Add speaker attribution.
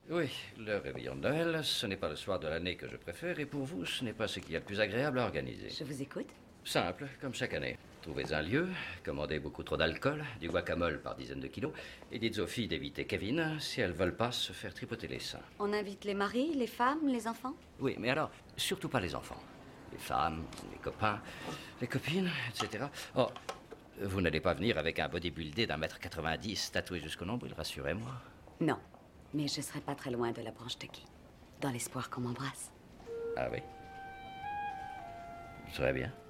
Speaker 1: Oui, le réveillon de Noël, ce n'est pas le soir de l'année que je préfère, et pour vous, ce n'est pas ce qu'il y a de plus agréable à organiser.
Speaker 2: Je vous écoute.
Speaker 1: Simple, comme chaque année. Trouvez un lieu, commandez beaucoup trop d'alcool, du guacamole par dizaines de kilos, et dites aux filles d'éviter Kevin si elles veulent pas se faire tripoter les seins.
Speaker 2: On invite les maris, les femmes, les enfants?
Speaker 1: Oui, mais alors, surtout pas les enfants. Les femmes, les copains, les copines, etc. Oh, vous n'allez pas venir avec un bodybuildé d'1,90 m tatoué jusqu'au nombril, rassurez-moi.
Speaker 2: Non, mais je serai pas très loin de la branche de Guy, dans l'espoir qu'on m'embrasse.
Speaker 1: Ah oui. Très bien.